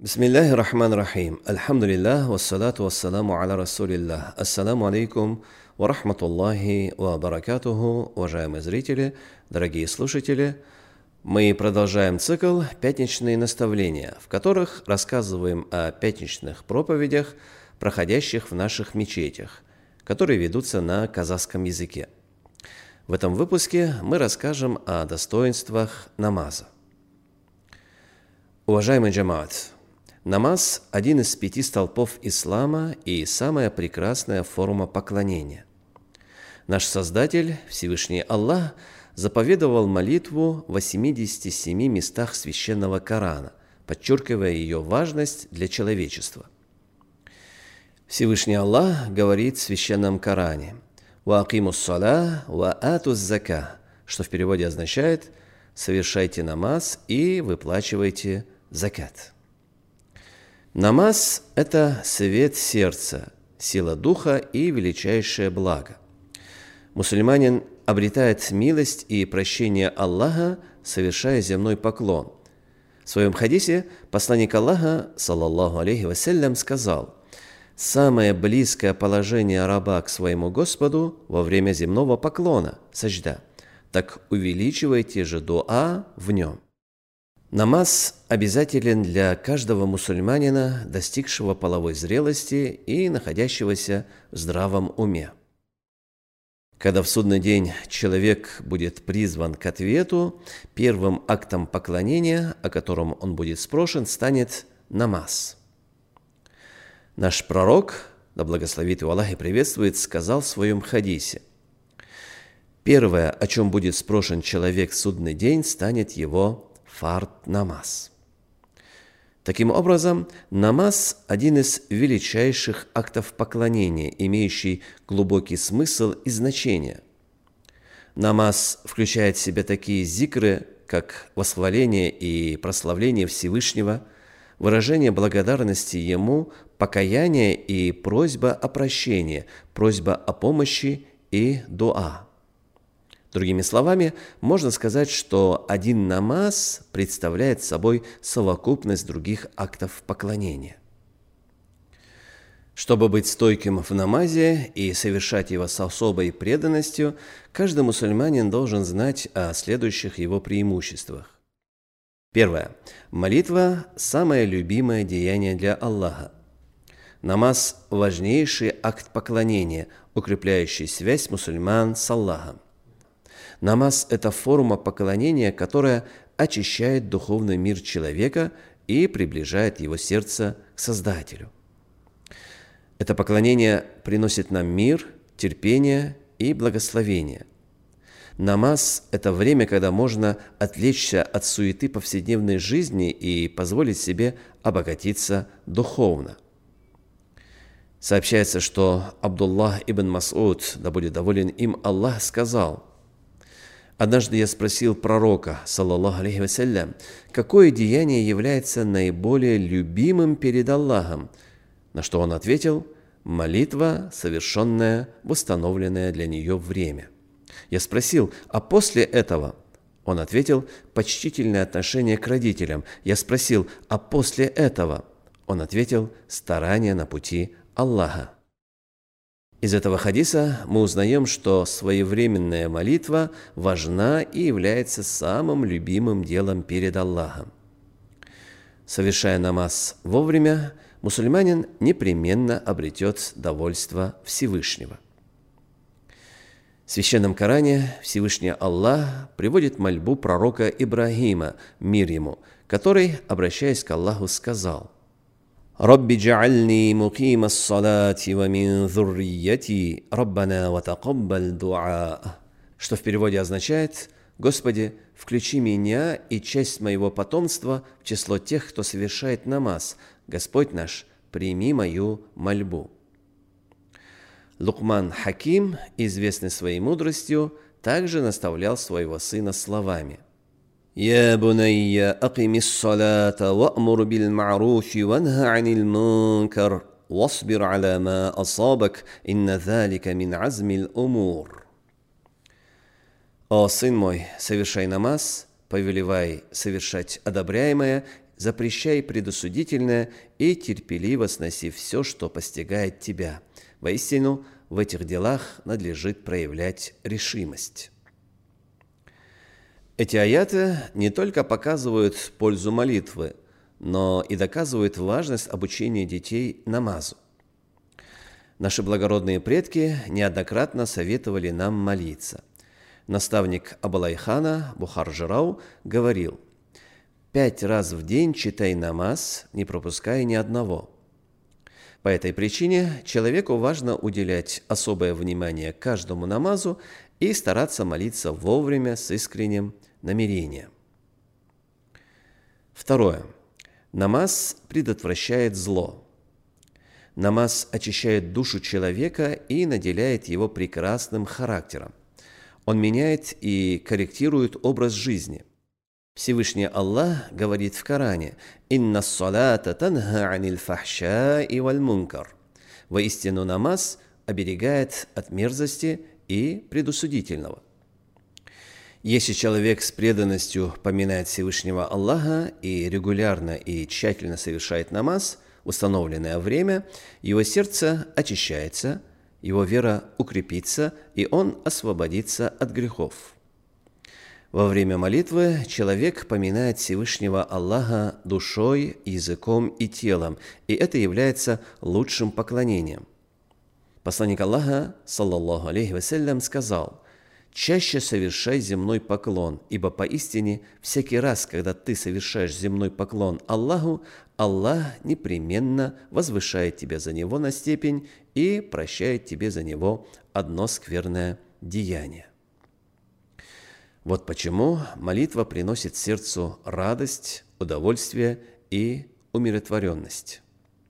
Бисмиллахи рахман рахим. Альхамдулиллах, вассалату вассаламу аля расулиллах. Ассаламу алейкум ва рахматуллахи ва баракатуху, уважаемые зрители, дорогие слушатели. Мы продолжаем цикл «Пятничные наставления», в которых рассказываем о пятничных проповедях, проходящих в наших мечетях, которые ведутся на казахском языке. В этом выпуске мы расскажем о достоинствах намаза. Уважаемый джамаат, намаз – один из 5 столпов ислама и самая прекрасная форма поклонения. Наш Создатель, Всевышний Аллах, заповедовал молитву в 87 местах священного Корана, подчеркивая ее важность для человечества. Всевышний Аллах говорит в священном Коране «Ва акимус саля, ва атус зака», что в переводе означает «совершайте намаз и выплачивайте закат». Намаз – это свет сердца, сила духа и величайшее благо. Мусульманин обретает милость и прощение Аллаха, совершая земной поклон. В своем хадисе посланник Аллаха, саллаллаху алейхи вассалям, сказал: «Самое близкое положение раба к своему Господу во время земного поклона, саджда, так увеличивайте же дуа в нем». Намаз обязателен для каждого мусульманина, достигшего половой зрелости и находящегося в здравом уме. Когда в судный день человек будет призван к ответу, первым актом поклонения, о котором он будет спрошен, станет намаз. Наш пророк, да благословит его Аллах и приветствует, сказал в своем хадисе: «Первое, о чем будет спрошен человек в судный день, станет его фард намаз». Таким образом, намаз – один из величайших актов поклонения, имеющий глубокий смысл и значение. Намаз включает в себя такие зикры, как восхваление и прославление Всевышнего, выражение благодарности Ему, покаяние и просьба о прощении, просьба о помощи и дуа. Другими словами, можно сказать, что один намаз представляет собой совокупность других актов поклонения. Чтобы быть стойким в намазе и совершать его с особой преданностью, каждый мусульманин должен знать о следующих его преимуществах. Первое. Молитва – самое любимое деяние для Аллаха. Намаз – важнейший акт поклонения, укрепляющий связь мусульман с Аллахом. Намаз – это форма поклонения, которая очищает духовный мир человека и приближает его сердце к Создателю. Это поклонение приносит нам мир, терпение и благословение. Намаз – это время, когда можно отвлечься от суеты повседневной жизни и позволить себе обогатиться духовно. Сообщается, что Абдуллах ибн Мас'уд, да будет доволен им Аллах, сказал: «Однажды я спросил пророка, саллаллаху алейхи вассалям, какое деяние является наиболее любимым перед Аллахом, на что он ответил: молитва, совершенная в установленное для нее время. Я спросил: а после этого? Он ответил: почтительное отношение к родителям. Я спросил: а после этого? Он ответил: старание на пути Аллаха». Из этого хадиса мы узнаем, что своевременная молитва важна и является самым любимым делом перед Аллахом. Совершая намаз вовремя, мусульманин непременно обретет довольство Всевышнего. В Священном Коране Всевышний Аллах приводит мольбу пророка Ибрагима, мир ему, который, обращаясь к Аллаху, сказал: «Рабби джа'альни мукима ас-салати ва мин зуррияти, раббана ва такаббаль дуа», что в переводе означает: «Господи, включи меня и часть моего потомства в число тех, кто совершает намаз. Господь наш, прими мою мольбу». Лукман Хаким, известный своей мудростью, также наставлял своего сына словами: «Я бунайя акимис салата ва'мур биль ма'руфи ванха анил мункар васбир аля ма асабак, инна залика мин азмиль умур». «О, сын мой, совершай намаз, повелевай совершать одобряемое, запрещай предосудительное и терпеливо сноси все, что постигает тебя. Воистину, в этих делах надлежит проявлять решимость». Эти аяты не только показывают пользу молитвы, но и доказывают важность обучения детей намазу. Наши благородные предки неоднократно советовали нам молиться. Наставник Абулайхана Бухар-Жирау говорил: 5 раз в день читай намаз, не пропуская ни одного. По этой причине человеку важно уделять особое внимание каждому намазу и стараться молиться вовремя с искренним намерением. Второе. Намаз предотвращает зло. Намаз очищает душу человека и наделяет его прекрасным характером. Он меняет и корректирует образ жизни. Всевышний Аллах говорит в Коране: «Инна ссалата танха анил фахшаи валь мункар». Воистину намаз оберегает от мерзости и предусудительного. Если человек с преданностью поминает Всевышнего Аллаха и регулярно и тщательно совершает намаз в установленное время, его сердце очищается, его вера укрепится, и он освободится от грехов. Во время молитвы человек поминает Всевышнего Аллаха душой, языком и телом, и это является лучшим поклонением. Посланник Аллаха, саллаллаху алейхи вассалям, сказал: «Чаще совершай земной поклон, ибо поистине всякий раз, когда ты совершаешь земной поклон Аллаху, Аллах непременно возвышает тебя за него на степень и прощает тебе за него одно скверное деяние». Вот почему молитва приносит сердцу радость, удовольствие и умиротворенность.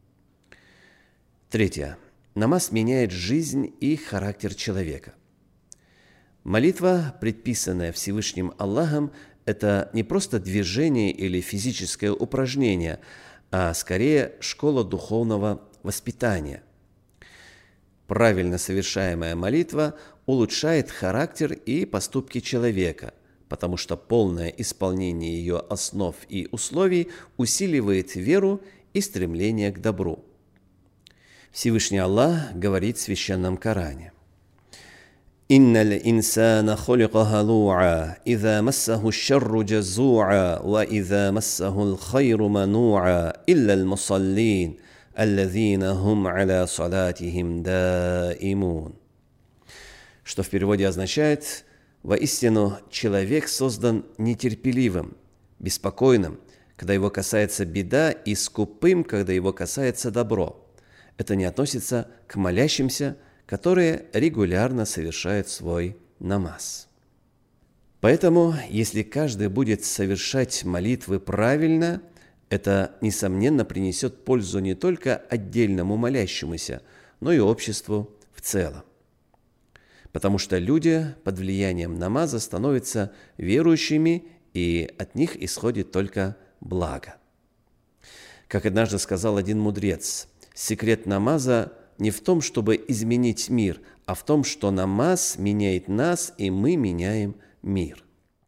Третье. Намаз меняет жизнь и характер человека. Молитва, предписанная Всевышним Аллахом, это не просто движение или физическое упражнение, а скорее школа духовного воспитания. Правильно совершаемая молитва улучшает характер и поступки человека, потому что полное исполнение ее основ и условий усиливает веру и стремление к добру. Всевышний Аллах говорит в Священном Коране: «Инналь инсана хулика галу'a, иза массаху шарру джазу'a, ва иза массаху л-хайру ману'a, илля л-мусаллин, аллазина хум аля салатихим даимун». Что в переводе означает: воистину человек создан нетерпеливым, беспокойным, когда его касается беда, и скупым, когда его касается добро. Это не относится к молящимся, которые регулярно совершают свой намаз. Поэтому, если каждый будет совершать молитвы правильно, это, несомненно, принесет пользу не только отдельному молящемуся, но и обществу в целом. Потому что люди под влиянием намаза становятся верующими, и от них исходит только благо. Как однажды сказал один мудрец: секрет намаза не в том, чтобы изменить мир, а в том, что намаз меняет нас, и мы меняем мир.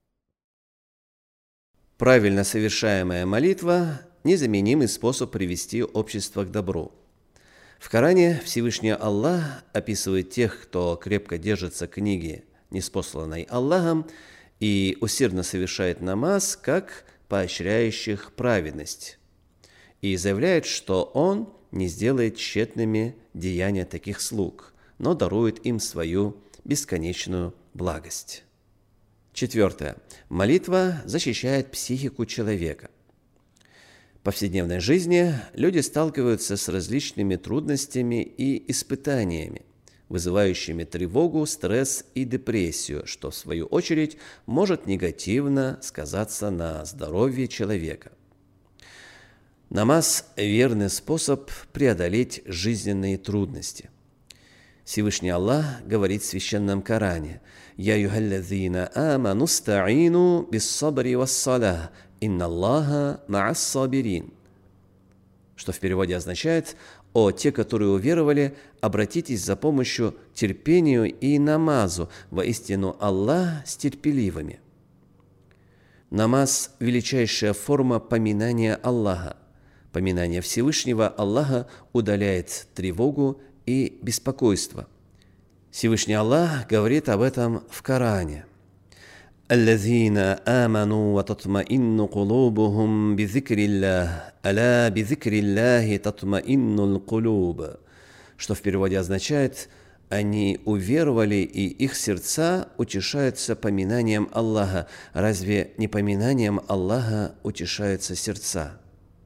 Правильно совершаемая молитва – незаменимый способ привести общество к добру. В Коране Всевышний Аллах описывает тех, кто крепко держится книги, ниспосланной Аллахом, и усердно совершает намаз, как поощряющих праведность, и заявляет, что Он не сделает тщетными деяния таких слуг, но дарует им свою бесконечную благость. Четвертое. Молитва защищает психику человека. В повседневной жизни люди сталкиваются с различными трудностями и испытаниями, вызывающими тревогу, стресс и депрессию, что, в свою очередь, может негативно сказаться на здоровье человека. Намаз – верный способ преодолеть жизненные трудности. Всевышний Аллах говорит в Священном Коране: «Я юхаллазина аману ста'ину биссабри вассалах, инна Аллаха ма'ас-сабирин», что в переводе означает: «О те, которые уверовали, обратитесь за помощью к терпению и намазу, воистину Аллах с терпеливыми». Намаз – величайшая форма поминания Аллаха. Поминание Всевышнего Аллаха удаляет тревогу и беспокойство. Всевышний Аллах говорит об этом в Коране. «Аллазина аману ва татмаинну кулубухум бизикриллах, аля бизикриллахи татмаиннулл кулуб», что в переводе означает «они уверовали, и их сердца утешаются поминанием Аллаха». Разве не поминанием Аллаха утешаются сердца?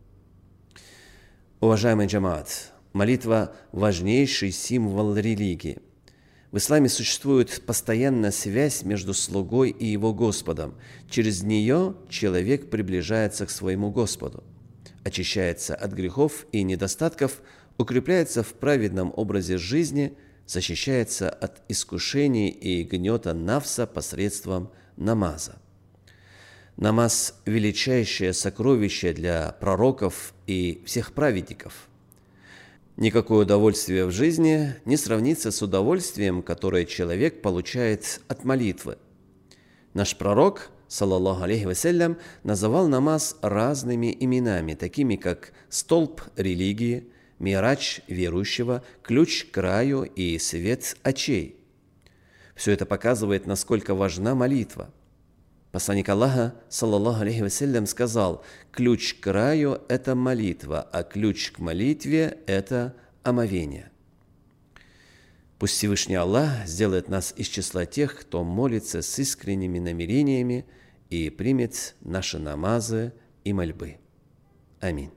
Уважаемый джамаат, молитва – важнейший символ религии. В исламе существует постоянная связь между слугой и его Господом. Через нее человек приближается к своему Господу, очищается от грехов и недостатков, укрепляется в праведном образе жизни, защищается от искушений и гнета нафса посредством намаза. Намаз – величайшее сокровище для пророков и всех праведников. Никакое удовольствие в жизни не сравнится с удовольствием, которое человек получает от молитвы. Наш пророк, саллаллаху алейхи вассалям, называл намаз разными именами, такими как столб религии, мирадж верующего, ключ к раю и свет очей. Все это показывает, насколько важна молитва. Посланник Аллаха, саллаллаху алейхи вассалям, сказал: «Ключ к раю – это молитва, а ключ к молитве – это омовение». Пусть Всевышний Аллах сделает нас из числа тех, кто молится с искренними намерениями и примет наши намазы и мольбы. Аминь.